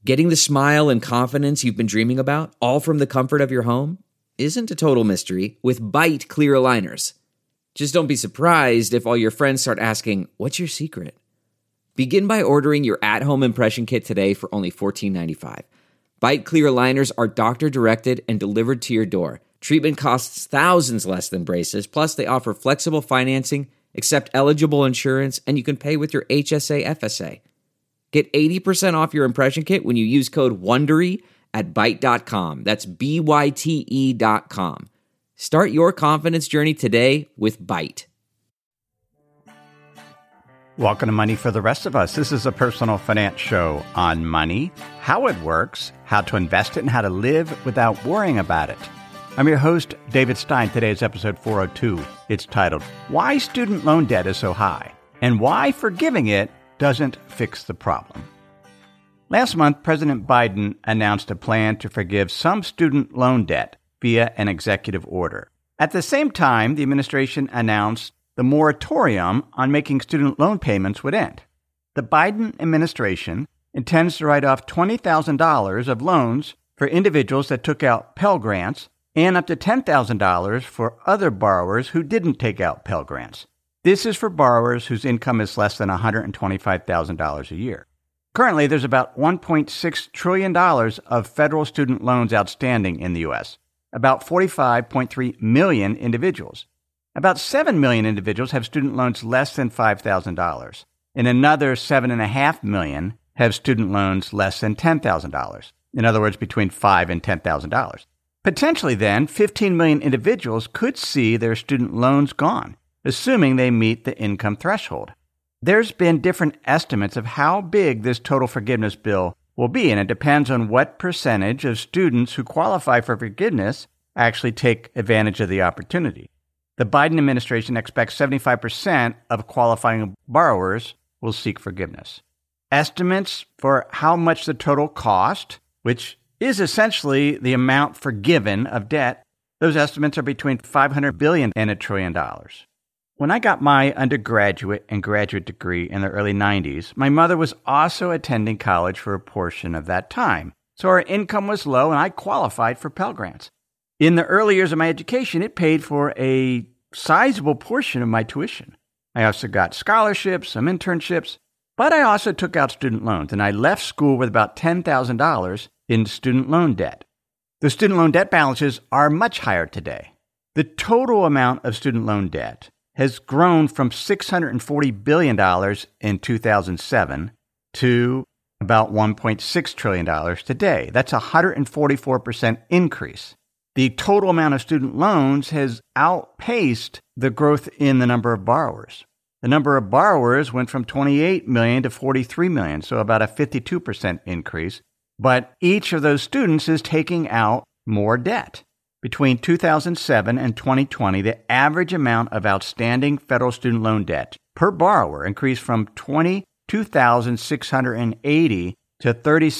Getting the smile and confidence you've been dreaming about, all from the comfort of your home, isn't a total mystery with Byte clear aligners. Just don't be surprised if all your friends start asking, "What's your secret?" Begin by ordering your at-home impression kit today for only $14.95. Byte clear aligners are doctor-directed and delivered to your door. Treatment costs thousands less than braces, plus they offer flexible financing, accept eligible insurance, and you can pay with your HSA FSA. Get 80% off your impression kit when you use code WONDERY at Byte.com. That's BYTE.com. Start your confidence journey today with Byte. Welcome to Money for the Rest of Us. This is a personal finance show on money, how it works, how to invest it, and how to live without worrying about it. I'm your host, David Stein. Today's episode 402. It's titled, Why Student Loan Debt is So High, and Why Forgiving It Doesn't Fix the Problem. Last month, President Biden announced a plan to forgive some student loan debt via an executive order. At the same time, the administration announced the moratorium on making student loan payments would end. The Biden administration intends to write off $20,000 of loans for individuals that took out Pell Grants and up to $10,000 for other borrowers who didn't take out Pell Grants. This is for borrowers whose income is less than $125,000 a year. Currently, there's about $1.6 trillion of federal student loans outstanding in the U.S., about 45.3 million individuals. About 7 million individuals have student loans less than $5,000, and another 7.5 million have student loans less than $10,000. In other words, between $5,000 and $10,000. Potentially, then, 15 million individuals could see their student loans gone, assuming they meet the income threshold. There's been different estimates of how big this total forgiveness bill will be, and it depends on what percentage of students who qualify for forgiveness actually take advantage of the opportunity. The Biden administration expects 75% of qualifying borrowers will seek forgiveness. Estimates for how much the total cost, which is essentially the amount forgiven of debt, those estimates are between $500 billion and $1 trillion. When I got my undergraduate and graduate degree in the early 90s, my mother was also attending college for a portion of that time. So her income was low and I qualified for Pell Grants. In the early years of my education, it paid for a sizable portion of my tuition. I also got scholarships, some internships, but I also took out student loans, and I left school with about $10,000 in student loan debt. The student loan debt balances are much higher today. The total amount of student loan debt has grown from $640 billion in 2007 to about $1.6 trillion today. That's a 144% increase. The total amount of student loans has outpaced the growth in the number of borrowers. The number of borrowers went from 28 million to 43 million, so about a 52% increase. But each of those students is taking out more debt. Between 2007 and 2020, the average amount of outstanding federal student loan debt per borrower increased from $22,680 to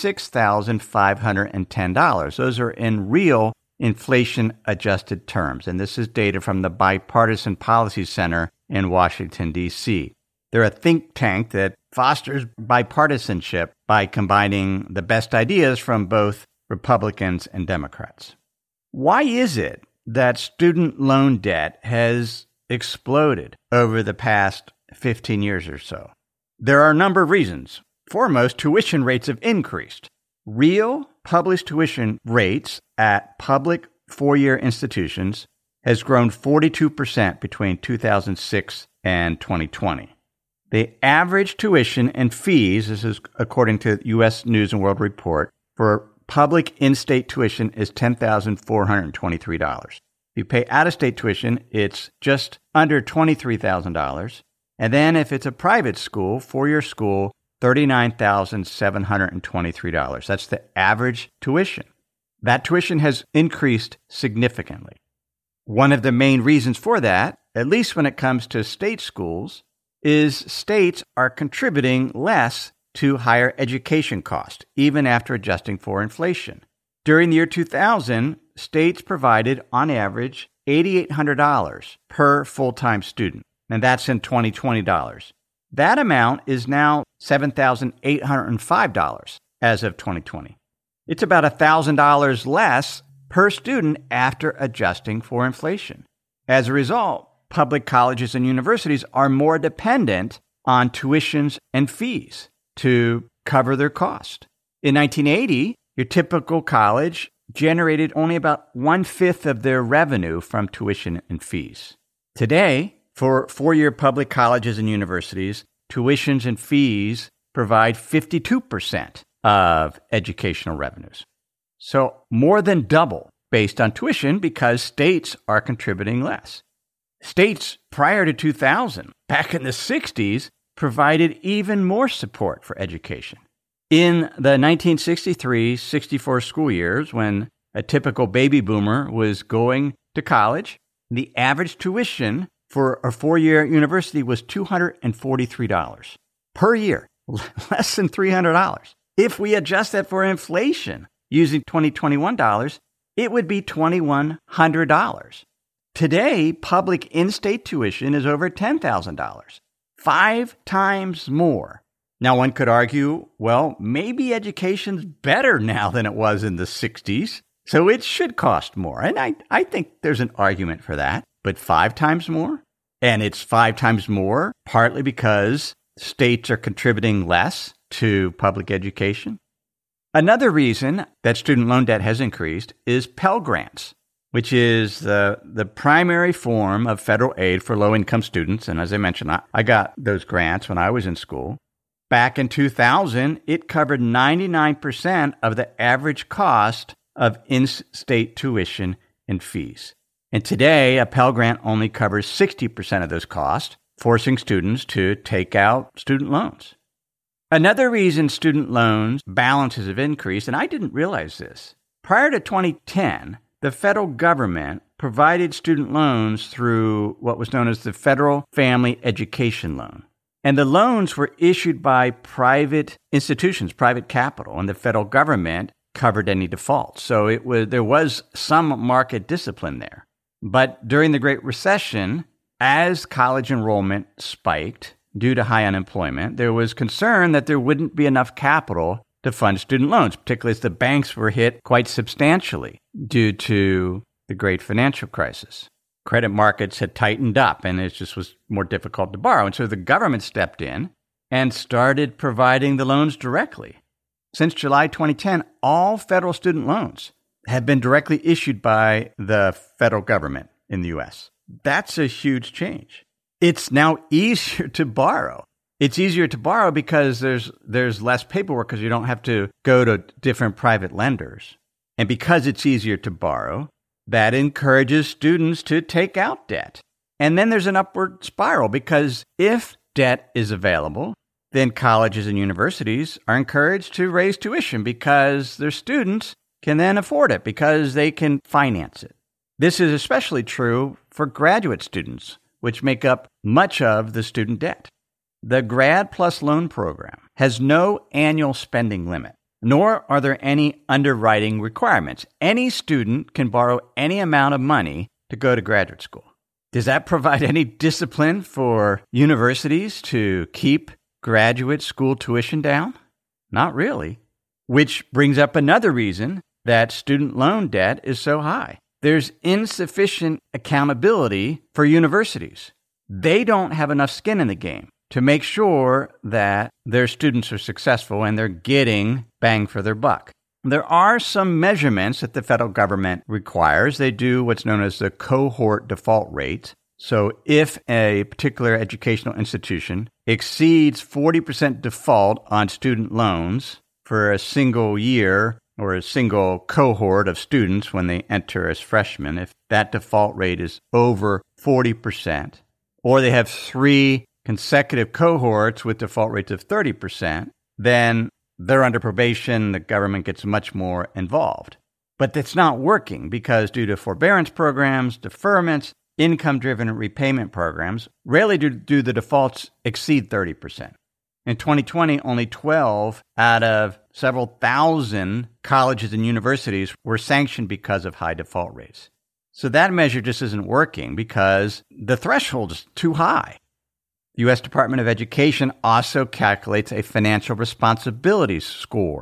$36,510. Those are in real inflation-adjusted terms, and this is data from the Bipartisan Policy Center in Washington, D.C. They're a think tank that fosters bipartisanship by combining the best ideas from both Republicans and Democrats. Why is it that student loan debt has exploded over the past 15 years or so? There are a number of reasons. Foremost, tuition rates have increased. Real published tuition rates at public four-year institutions has grown 42% between 2006 and 2020. The average tuition and fees, this is according to U.S. News and World Report, for public in-state tuition is $10,423. If you pay out-of-state tuition, it's just under $23,000. And then if it's a private school, four-year school, $39,723. That's the average tuition. That tuition has increased significantly. One of the main reasons for that, at least when it comes to state schools, is states are contributing less to higher education costs, even after adjusting for inflation. During the year 2000, states provided, on average, $8,800 per full-time student, and that's in 2020 dollars. That amount is now $7,805. as of 2020. It's about $1,000 less per student after adjusting for inflation. As a result, public colleges and universities are more dependent on tuitions and fees to cover their cost. In 1980, your typical college generated only about 1/5 of their revenue from tuition and fees. Today, for four-year public colleges and universities, tuitions and fees provide 52% of educational revenues. So more than double based on tuition because states are contributing less. States prior to 2000, back in the 60s, provided even more support for education. In the 1963-64 school years, when a typical baby boomer was going to college, the average tuition for a four-year university was $243 per year, less than $300. If we adjust that for inflation using 2021 dollars, it would be $2,100. Today, public in-state tuition is over $10,000, 5 times more. Now, one could argue, well, maybe education's better now than it was in the 60s, so it should cost more. And I think there's an argument for that. But 5 times more? And it's 5 times more partly because states are contributing less to public education. Another reason that student loan debt has increased is Pell Grants, which is the primary form of federal aid for low-income students. And as I mentioned, I got those grants when I was in school. Back in 2000, it covered 99% of the average cost of in-state tuition and fees. And today, a Pell Grant only covers 60% of those costs, forcing students to take out student loans. Another reason student loans balances have increased, and I didn't realize this, prior to 2010, the federal government provided student loans through what was known as the Federal Family Education Loan. And the loans were issued by private institutions, private capital, and the federal government covered any defaults. So there was some market discipline there. But during the Great Recession, as college enrollment spiked due to high unemployment, there was concern that there wouldn't be enough capital to fund student loans, particularly as the banks were hit quite substantially due to the great financial crisis. Credit markets had tightened up and it just was more difficult to borrow. And so the government stepped in and started providing the loans directly. Since July 2010, all federal student loans have been directly issued by the federal government in the U.S. That's a huge change. It's now easier to borrow. It's easier to borrow because there's less paperwork because you don't have to go to different private lenders. And because it's easier to borrow, that encourages students to take out debt. And then there's an upward spiral because if debt is available, then colleges and universities are encouraged to raise tuition because their students can then afford it because they can finance it. This is especially true for graduate students, which make up much of the student debt. The Grad Plus Loan Program has no annual spending limit, nor are there any underwriting requirements. Any student can borrow any amount of money to go to graduate school. Does that provide any discipline for universities to keep graduate school tuition down? Not really. Which brings up another reason that student loan debt is so high. There's insufficient accountability for universities. They don't have enough skin in the game to make sure that their students are successful and they're getting bang for their buck. There are some measurements that the federal government requires. They do what's known as the cohort default rate. So if a particular educational institution exceeds 40% default on student loans for a single year or a single cohort of students when they enter as freshmen, if that default rate is over 40%, or they have 3 consecutive cohorts with default rates of 30%, then they're under probation, the government gets much more involved. But that's not working because due to forbearance programs, deferments, income-driven repayment programs, rarely do the defaults exceed 30%. In 2020, only 12 out of several thousand colleges and universities were sanctioned because of high default rates. So that measure just isn't working because the threshold is too high. The U.S. Department of Education also calculates a financial responsibility score,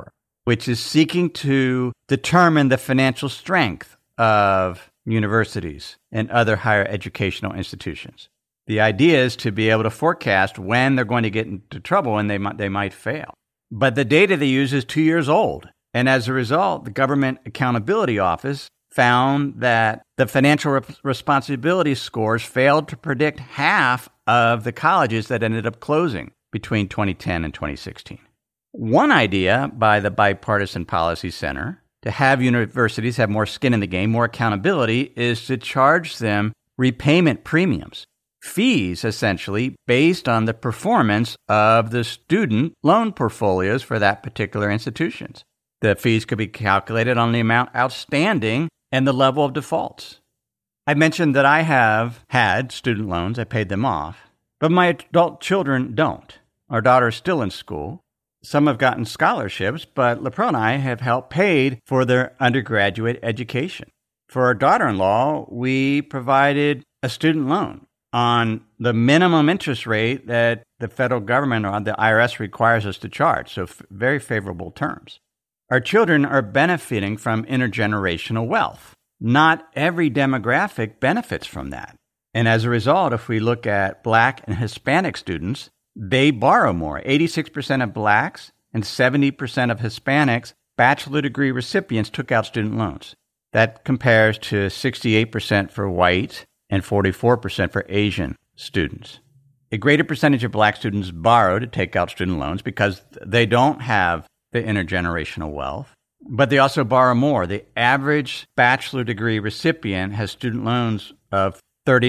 which is seeking to determine the financial strength of universities and other higher educational institutions. The idea is to be able to forecast when they're going to get into trouble and they might fail. But the data they use is 2 years old. And as a result, the Government Accountability Office found that the financial responsibility scores failed to predict half of the colleges that ended up closing between 2010 and 2016. One idea by the Bipartisan Policy Center to have universities have more skin in the game, more accountability, is to charge them repayment premiums, fees essentially based on the performance of the student loan portfolios for that particular institutions. The fees could be calculated on the amount outstanding and the level of defaults. I mentioned that I have had student loans. I paid them off, but my adult children don't. Our daughter is still in school. Some have gotten scholarships, but LaPro and I have helped paid for their undergraduate education. For our daughter-in-law, we provided a student loan on the minimum interest rate that the federal government or the IRS requires us to charge, so very favorable terms. Our children are benefiting from intergenerational wealth. Not every demographic benefits from that. And as a result, if we look at Black and Hispanic students, they borrow more. 86% of Blacks and 70% of Hispanics, bachelor degree recipients, took out student loans. That compares to 68% for white and 44% for Asian students. A greater percentage of Black students borrow to take out student loans because they don't have the intergenerational wealth, but they also borrow more. The average bachelor degree recipient has student loans of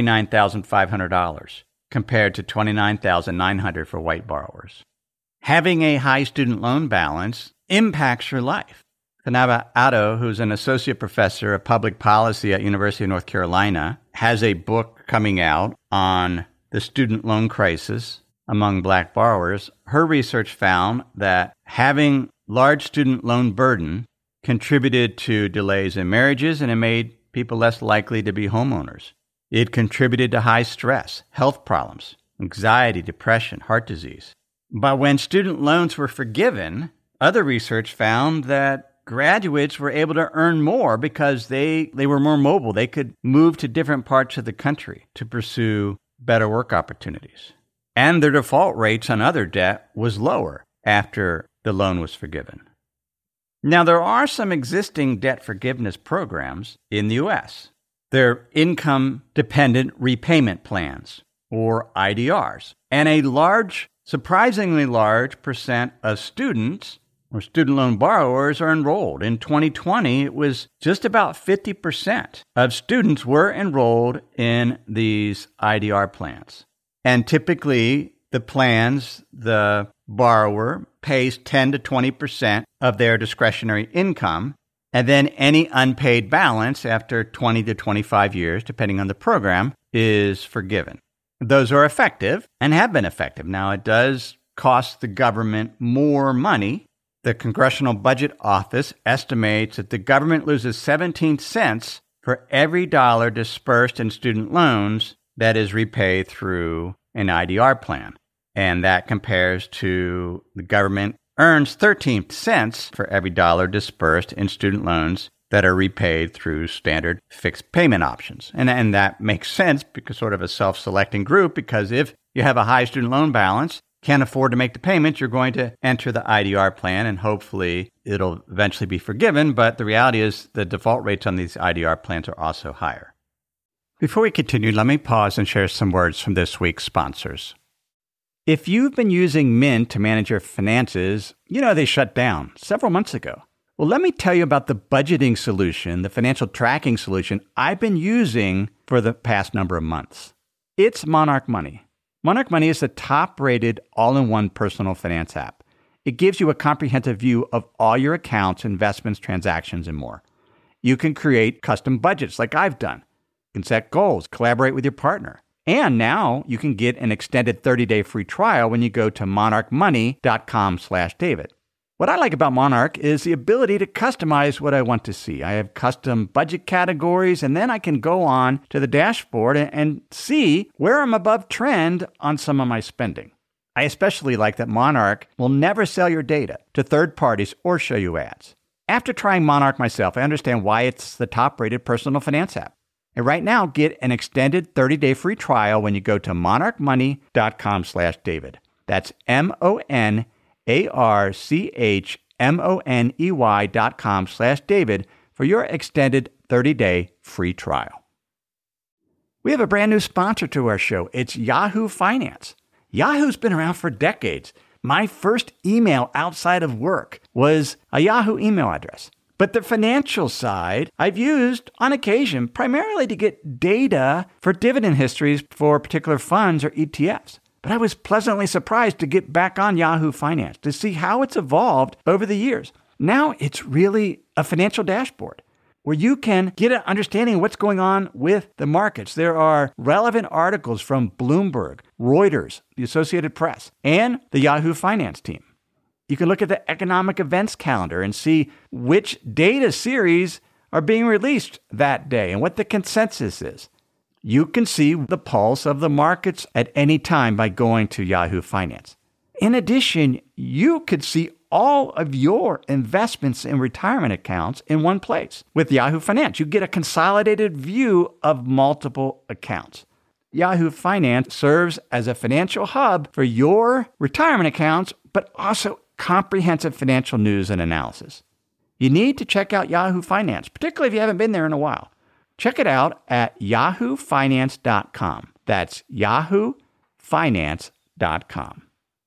$39,500 compared to $29,900 for white borrowers. Having a high student loan balance impacts your life. Fanabe Addo, who's an associate professor of public policy at University of North Carolina, has a book coming out on the student loan crisis among Black borrowers. Her research found that having large student loan burden contributed to delays in marriages, and it made people less likely to be homeowners. It contributed to high stress, health problems, anxiety, depression, heart disease. But when student loans were forgiven, other research found that graduates were able to earn more because they were more mobile. They could move to different parts of the country to pursue better work opportunities. And their default rates on other debt was lower after the loan was forgiven. Now, there are some existing debt forgiveness programs in the U.S. They're income-dependent repayment plans, or IDRs. And a surprisingly large percent of students or student loan borrowers are enrolled. In 2020, it was just about 50% of students were enrolled in these IDR plans. And typically, the plans, the borrower pays 10 to 20% of their discretionary income, and then any unpaid balance after 20 to 25 years, depending on the program, is forgiven. Those are effective and have been effective. Now, it does cost the government more money. The Congressional Budget Office estimates that the government loses 17 cents for every dollar dispersed in student loans that is repaid through an IDR plan. And that compares to the government earns 13 cents for every dollar dispersed in student loans that are repaid through standard fixed payment options. And that makes sense because sort of a self-selecting group, because if you have a high student loan balance, can't afford to make the payments, you're going to enter the IDR plan and hopefully it'll eventually be forgiven. But the reality is the default rates on these IDR plans are also higher. Before we continue, let me pause and share some words from this week's sponsors. If you've been using Mint to manage your finances, you know they shut down several months ago. Well, let me tell you about the budgeting solution, the financial tracking solution I've been using for the past number of months. It's Monarch Money. Monarch Money is the top-rated all-in-one personal finance app. It gives you a comprehensive view of all your accounts, investments, transactions, and more. You can create custom budgets like I've done. You can set goals, collaborate with your partner. And now you can get an extended 30-day free trial when you go to monarchmoney.com/David. What I like about Monarch is the ability to customize what I want to see. I have custom budget categories, and then I can go on to the dashboard and see where I'm above trend on some of my spending. I especially like that Monarch will never sell your data to third parties or show you ads. After trying Monarch myself, I understand why it's the top-rated personal finance app. And right now, get an extended 30-day free trial when you go to monarchmoney.com/David. That's monarchmoney.com/David for your extended 30-day free trial. We have a brand new sponsor to our show. It's Yahoo Finance. Yahoo's been around for decades. My first email outside of work was a Yahoo email address. But the financial side I've used on occasion primarily to get data for dividend histories for particular funds or ETFs. But I was pleasantly surprised to get back on Yahoo Finance to see how it's evolved over the years. Now it's really a financial dashboard where you can get an understanding of what's going on with the markets. There are relevant articles from Bloomberg, Reuters, the Associated Press, and the Yahoo Finance team. You can look at the economic events calendar and see which data series are being released that day and what the consensus is. You can see the pulse of the markets at any time by going to Yahoo Finance. In addition, you could see all of your investments in retirement accounts in one place. With Yahoo Finance, you get a consolidated view of multiple accounts. Yahoo Finance serves as a financial hub for your retirement accounts, but also comprehensive financial news and analysis. You need to check out Yahoo Finance, particularly if you haven't been there in a while. Check it out at yahoofinance.com. That's yahoofinance.com.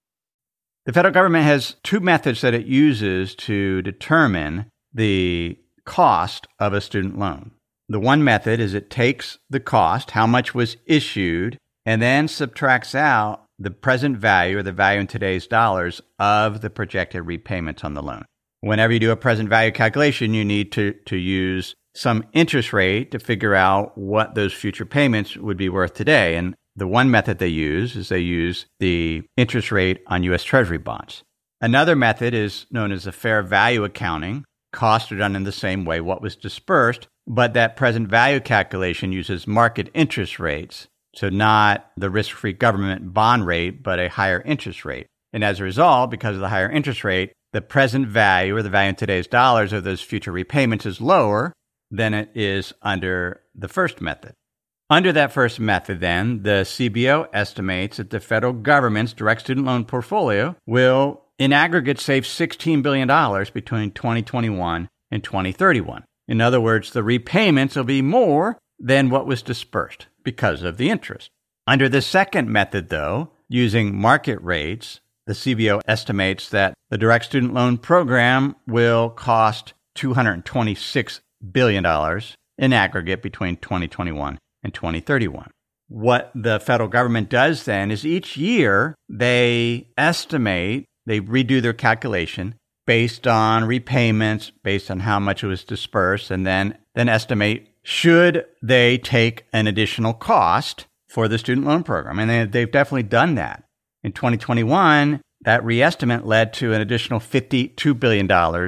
The federal government has two methods that it uses to determine the cost of a student loan. The one method is it takes the cost, how much was issued, and then subtracts out the present value or the value in today's dollars of the projected repayments on the loan. Whenever you do a present value calculation, you need to use some interest rate to figure out what those future payments would be worth today. And the one method they use is they use the interest rate on U.S. Treasury bonds. Another method is known as the fair value accounting. Costs are done in the same way, what was dispersed, but that present value calculation uses market interest rates. So not the risk-free government bond rate, but a higher interest rate. And as a result, because of the higher interest rate, the present value or the value in today's dollars of those future repayments is lower than it is under the first method. Under that first method, then, the CBO estimates that the federal government's direct student loan portfolio will, in aggregate, save $16 billion between 2021 and 2031. In other words, the repayments will be more than what was dispersed because of the interest. Under the second method, though, using market rates, the CBO estimates that the direct student loan program will cost $226 billion in aggregate between 2021 and 2031. What the federal government does then is each year they estimate, they redo their calculation based on repayments, based on how much it was dispersed, and then estimate should they take an additional cost for the student loan program. And they've definitely done that. In 2021, that reestimate led to an additional $52 billion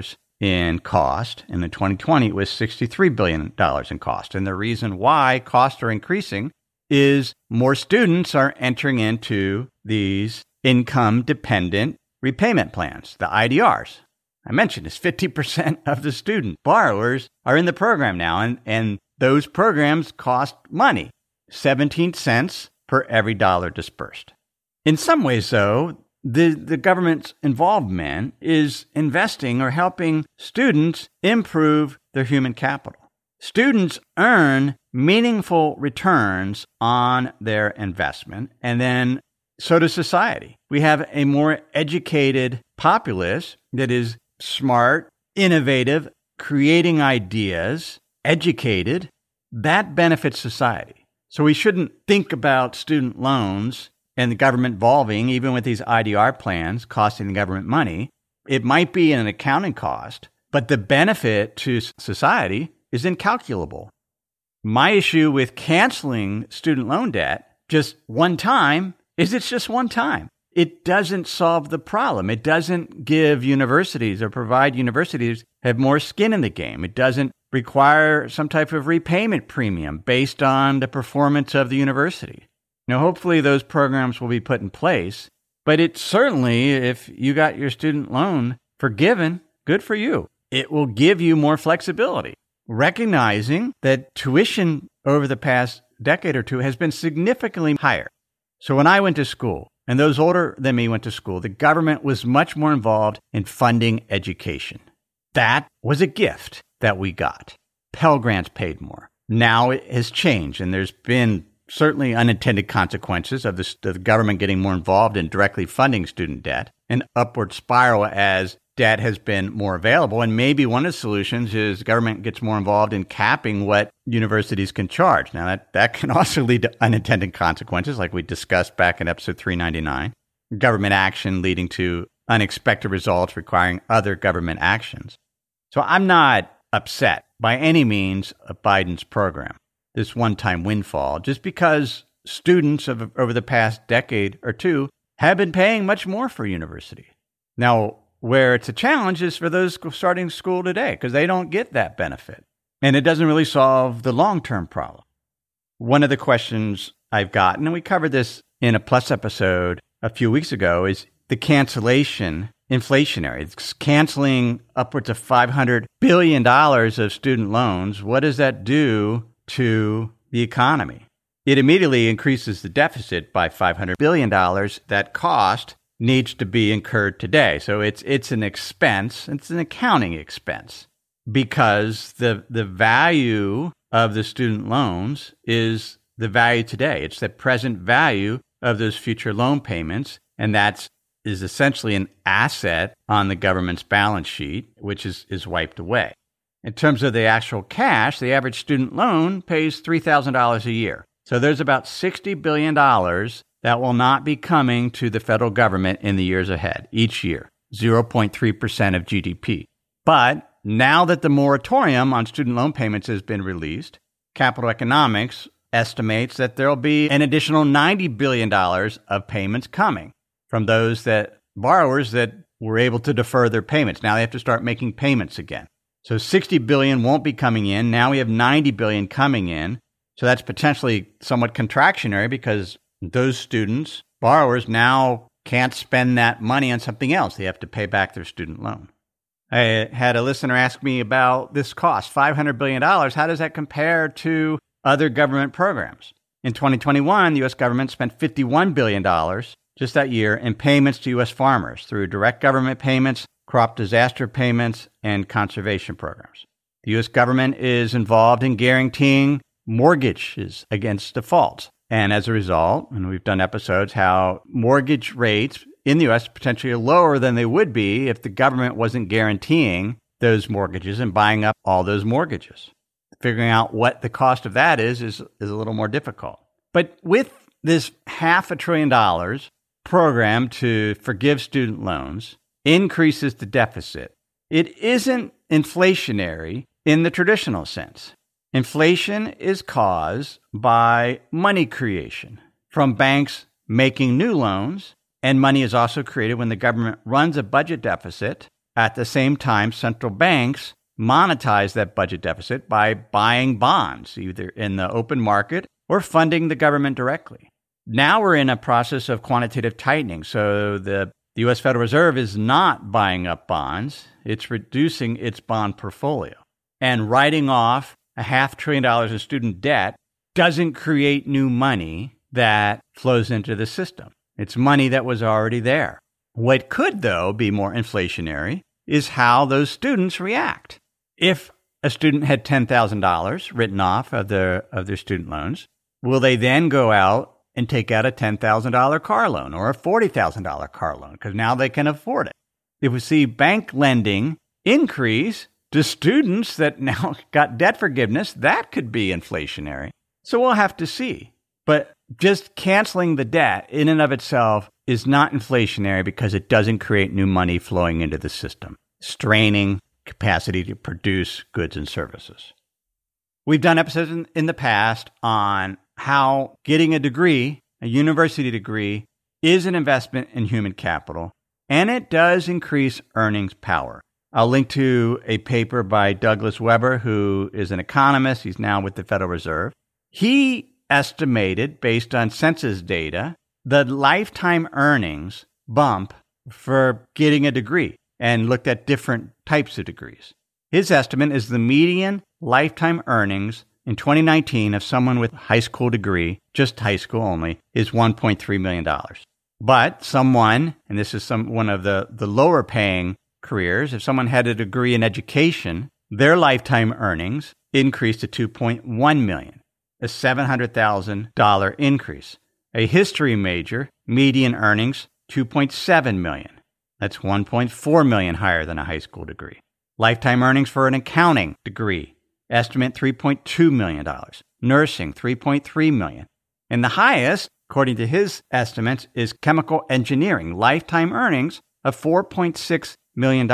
in cost. And in 2020, it was $63 billion in cost. And the reason why costs are increasing is more students are entering into these income-dependent repayment plans, the IDRs. I mentioned this, 50% of the student borrowers are in the program now, and those programs cost money, 17 cents per every dollar dispersed. In some ways, though, the government's involvement is investing or helping students improve their human capital. Students earn meaningful returns on their investment, and then so does society. We have a more educated populace that is smart, innovative, creating ideas, educated. That benefits society. So we shouldn't think about student loans and the government involving, even with these IDR plans, costing the government money. It might be an accounting cost, but the benefit to society is incalculable. My issue with canceling student loan debt just one time is it's just one time. It doesn't solve the problem. It doesn't give universities or provide universities have more skin in the game. It doesn't require some type of repayment premium based on the performance of the university. Now, hopefully those programs will be put in place, But it certainly, if you got your student loan forgiven, good for you. It will give you more flexibility, recognizing that tuition over the past decade or two has been significantly higher. So when I went to school, and those older than me went to school, the government was much more involved in funding education. That was a gift that we got. Pell Grants paid more. Now it has changed, and there's been certainly unintended consequences of the government getting more involved in directly funding student debt, an upward spiral as debt has been more available. And maybe one of the solutions is government gets more involved in capping what universities can charge. Now, that can also lead to unintended consequences, like we discussed back in episode 399. Government action leading to unexpected results requiring other government actions. So I'm not upset by any means of Biden's program, this one-time windfall, just because students over the past decade or two have been paying much more for university. Now, where it's a challenge is for those starting school today, because they don't get that benefit. And it doesn't really solve the long-term problem. One of the questions I've gotten, and we covered this in a Plus episode a few weeks ago, is the cancellation inflationary. It's canceling upwards of $500 billion of student loans. What does that do to the economy? It immediately increases the deficit by $500 billion. That cost needs to be incurred today. So it's an expense. It's an accounting expense because the value of the student loans is the value today. It's the present value of those future loan payments, and that is essentially an asset on the government's balance sheet, which is wiped away. In terms of the actual cash, the average student loan pays $3,000 a year. So there's about $60 billion that will not be coming to the federal government in the years ahead, each year, 0.3% of GDP. But now that the moratorium on student loan payments has been released, Capital Economics estimates that there will be an additional $90 billion of payments coming from those borrowers that were able to defer their payments. Now they have to start making payments again. So $60 billion won't be coming in. Now we have $90 billion coming in. So that's potentially somewhat contractionary because those students, borrowers, now can't spend that money on something else. They have to pay back their student loan. I had a listener ask me about this cost, $500 billion. How does that compare to other government programs? In 2021, the U.S. government spent $51 billion just that year in payments to U.S. farmers through direct government payments, crop disaster payments, and conservation programs. The U.S. government is involved in guaranteeing mortgages against defaults. And as a result, and we've done episodes how mortgage rates in the U.S. potentially are lower than they would be if the government wasn't guaranteeing those mortgages and buying up all those mortgages. Figuring out what the cost of that is a little more difficult. But with this $500 billion program to forgive student loans, increases the deficit. It isn't inflationary in the traditional sense. Inflation is caused by money creation from banks making new loans, and money is also created when the government runs a budget deficit. At the same time, central banks monetize that budget deficit by buying bonds, either in the open market or funding the government directly. Now we're in a process of quantitative tightening, so the U.S. Federal Reserve is not buying up bonds. It's reducing its bond portfolio. And writing off $500 billion in student debt doesn't create new money that flows into the system. It's money that was already there. What could, though, be more inflationary is how those students react. If a student had $10,000 written off of their student loans, will they then go out and take out a $10,000 car loan or a $40,000 car loan? Because now they can afford it. If we see bank lending increase to students that now got debt forgiveness, that could be inflationary. So we'll have to see. But just canceling the debt in and of itself is not inflationary because it doesn't create new money flowing into the system, straining capacity to produce goods and services. We've done episodes in the past on how getting a degree, a university degree, is an investment in human capital, and it does increase earnings power. I'll link to a paper by Douglas Weber, who is an economist. He's now with the Federal Reserve. He estimated, based on census data, the lifetime earnings bump for getting a degree and looked at different types of degrees. His estimate is the median lifetime earnings in 2019 of someone with a high school degree, just high school only, is $1.3 million. But someone, and this is one of the lower paying careers, if someone had a degree in education, their lifetime earnings increased to $2.1 million, a $700,000 increase. A history major, median earnings, $2.7 million. That's $1.4 million higher than a high school degree. Lifetime earnings for an accounting degree, estimate $3.2 million. Nursing, $3.3 million. And the highest, according to his estimates, is chemical engineering, lifetime earnings of $4.6 million.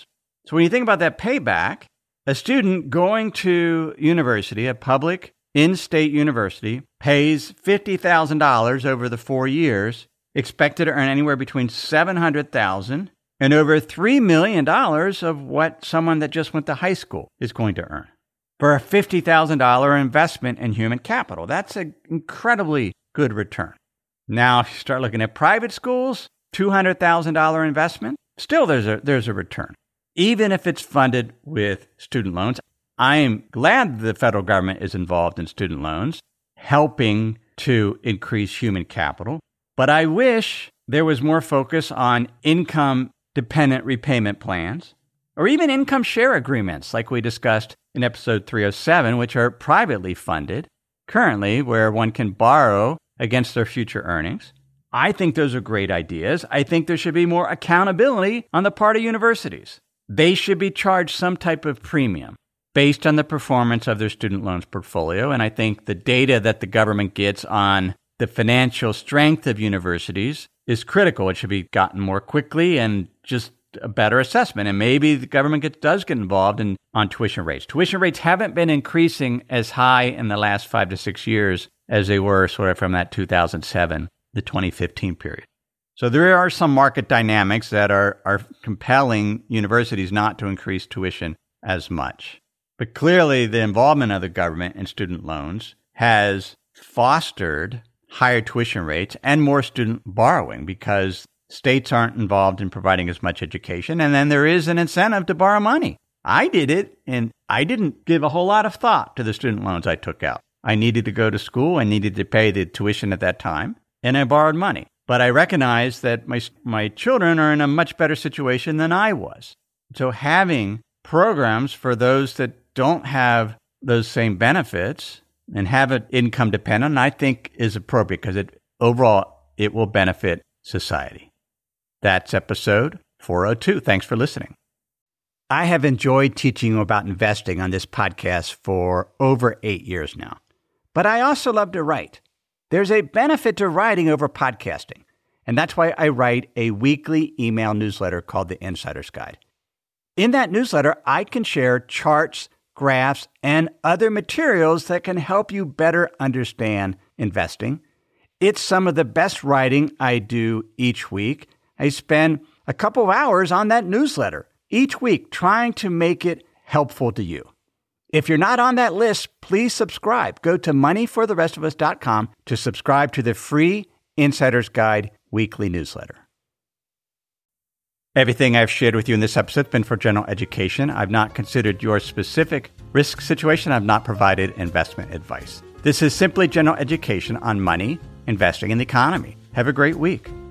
So when you think about that payback, a student going to university, a public in-state university, pays $50,000 over the 4 years, expected to earn anywhere between $700,000 and over $3 million of what someone that just went to high school is going to earn for a $50,000 investment in human capital. That's an incredibly good return. Now, if you start looking at private schools, $200,000 investment, still there's a return. Even if it's funded with student loans, I am glad the federal government is involved in student loans, helping to increase human capital. But I wish there was more focus on income-dependent repayment plans, or even income share agreements like we discussed in episode 307, which are privately funded currently, where one can borrow against their future earnings. I think those are great ideas. I think there should be more accountability on the part of universities. They should be charged some type of premium based on the performance of their student loans portfolio. And I think the data that the government gets on the financial strength of universities is critical. It should be gotten more quickly and just a better assessment. And maybe the government does get involved on tuition rates. Tuition rates haven't been increasing as high in the last 5 to 6 years as they were sort of from that 2007, the 2015 period. So there are some market dynamics that are compelling universities not to increase tuition as much. But clearly the involvement of the government in student loans has fostered higher tuition rates and more student borrowing because states aren't involved in providing as much education. And then there is an incentive to borrow money. I did it, and I didn't give a whole lot of thought to the student loans I took out. I needed to go to school. I needed to pay the tuition at that time, and I borrowed money. But I recognize that my children are in a much better situation than I was. So having programs for those that don't have those same benefits and have it income dependent, I think is appropriate because overall it will benefit society. That's episode 402. Thanks for listening. I have enjoyed teaching you about investing on this podcast for over 8 years now. But I also love to write. There's a benefit to writing over podcasting, and that's why I write a weekly email newsletter called The Insider's Guide. In that newsletter, I can share charts, graphs, and other materials that can help you better understand investing. It's some of the best writing I do each week. I spend a couple of hours on that newsletter each week trying to make it helpful to you. If you're not on that list, please subscribe. Go to moneyfortherestofus.com to subscribe to the free Insider's Guide weekly newsletter. Everything I've shared with you in this episode has been for general education. I've not considered your specific risk situation. I've not provided investment advice. This is simply general education on money, investing, and the economy. Have a great week.